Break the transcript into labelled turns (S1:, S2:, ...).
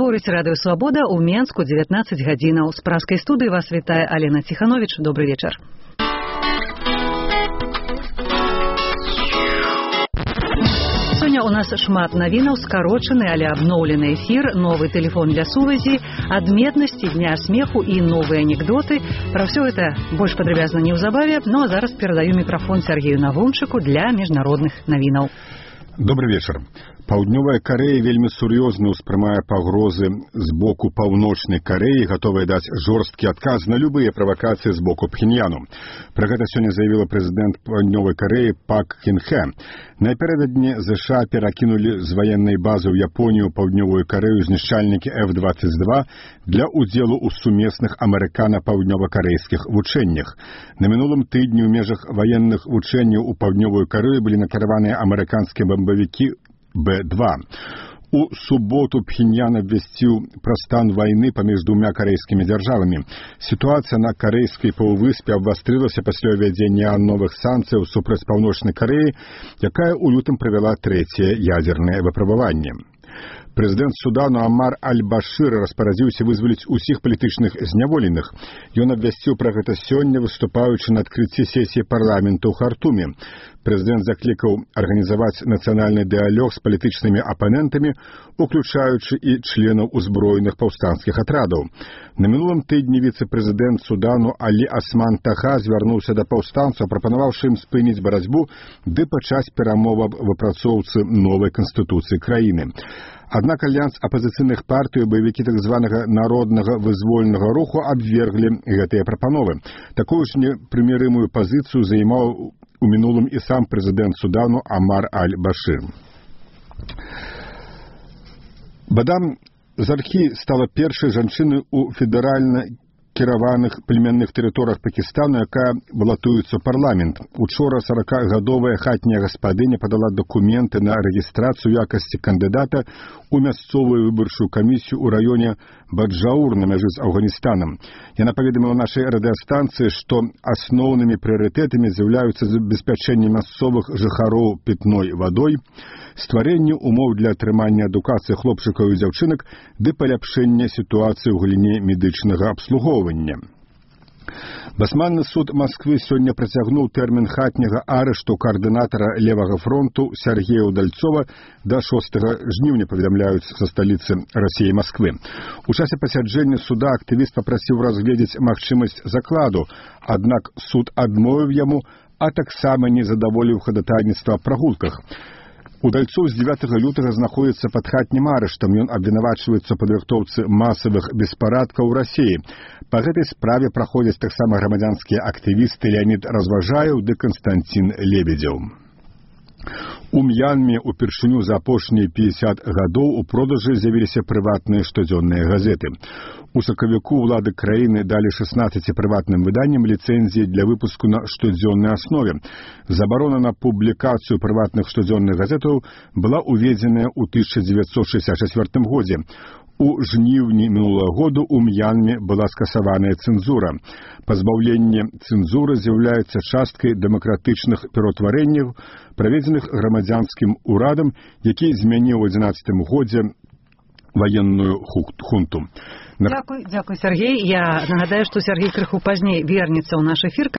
S1: Гаворыць Радыё Свабода ў Менску 19 гадзінаў. З пражскай студыі вас вітае Алена Ціхановіч. Добры вечар. Сёння у нас шмат навінаў, скарочаны, але абноўлены эфір, новы тэлефон для сувязі, адметнасці дня смеху і новыя анекдоты. Пра ўсё гэта больш падрабязна неўзабаве, ну а зараз перадаю мікрафон Сергею Навунчыку для міжнародных навінаў.
S2: Добрый вечер. Паўднёвая Карэя вельмі сур'ёзна ўспрымае пагрозы з боку Паўночнай Карэі, гатовая даць жорсткі адказ на любыя правакацыі з боку Пхеньяну. Пра гэта сёння заявіла прэзідэнт Паўднёвай Карэі Пак Кін Хэ. Напярэдадні ЗША перакінулі з ваеннай базы ў Японію Паўднёвую Карэю знішчальнікі F-22 для ўдзелу ў сумесных амерыкана-паўднёва-карэйскіх вучэннях. На мінулым тыдні ў межах ваенных вучэнняў у Паўднёвую Карэю былі накіраваныя амерыканскія бамбавікі Б-2. У суботу Пхеньян абвясціў пра стан вайны паміж двумя карэйскімі дзяржавамі. Сітуацыя на карэйскай паўвыспе абвастрылася пасля ўвядзення новых санкцыяў супраць Паўночнай Карэі, якая ў лютым правяла трэцяе ядзернае выпрабаванне. Прэзідэнт Судану Амар Аль-Башыр распарадзіўся вызваліць усіх палітычных зняволеных. Ён абвясціў пра гэта сёння, выступаючы на адкрыцці сесіі парламента ў Хартуме. Прэзідэнт заклікаў арганізаваць нацыянальны дыялог з палітычнымі апанентамі, уключаючы і членаў узброеных паўстанцкіх атрадаў. На мінулым тыдні віцэ-прэзідэнт Судану Алі Асман Таха звярнуўся да паўстанцаў, прапанаваўшы ім спыніць барацьбу ды пачаць перамовы аб выпрацоўцы новай канстытуцыі краіны. Аднак альянс апазіцыйных партый і баевікі так званага народнага вызвольнага руху абверглі гэтыя прапановы. Такую ж непрымірымую пазіцыю займаў у мінулым і сам прэзідэнт Судану Амар Аль-Башыр. Бадам Зархі стала першай жанчынай у федэральна кіраваных племянных тэрыторыях Пакістану, якая балатуецца ў парламент. Учора 40-гадовая хатняя гаспадыня падала дакументы на рэгістрацыю якасці кандыдата ў мясцовую выбарчую камісію ў раёне Баджаур на мяжы з Афганістанам. Яна паведаміла нашай радыёстанцыі, што асноўнымі прыярытэтамі з'яўляюцца забеспячэнне мясцовых жыхароў пітной вадой, стварэнне умоў для атрымання адукацыі хлопчыкаў і дзяўчынак ды паляпшэння сітуацыі ў галіне медычнага абслугоўвання. Басманны суд Масквы сёння працягнуў тэрмін хатняга арышту каардынатара левага фронту Сергея Удальцова да 6 жніўня, паведамляюць са сталіцы Расіі Масквы. У часе пасяджэння суда актывіст папрасіў разгледзець магчымасць закладу, аднак суд адмовіў яму, а таксама не задаволіў хадатайніцтва аб прагулках. Удальцоў з 9 лютага знаходзіцца пад хатнім арыштам. Ён абвінавачваецца ў падрыхтоўцы масавых беспарадкаў у Расіі. Па гэтай справе праходзяць таксама грамадзянскія актывісты Леонід Разважаеў ды Канстанцін Лебедзеў. У М'янме упершыню за апошнія 50 гадоў у продажы з'явіліся прыватныя штодзённыя газеты. У сакавіку ўлады краіны далі 16 прыватным выданням ліцэнзіі для выпуску на штодзённай аснове. Забарона на публікацыю прыватных штодзённых газетаў была ўведзеная ў 1964 годзе. У жніўні мінулага году ў М'янме была скасаваная цэнзура. Пазбаўленне цэнзуры з'яўляецца часткай дэмакратычных пераўтварэнняў, праведзеных грамадзянскім урадам, які змяніў у 11 годзе ваенную хунту.
S1: Дзякуй, Сергей. Я нагадаю, што Сергей крыху пазней вернецца ў наш эфір.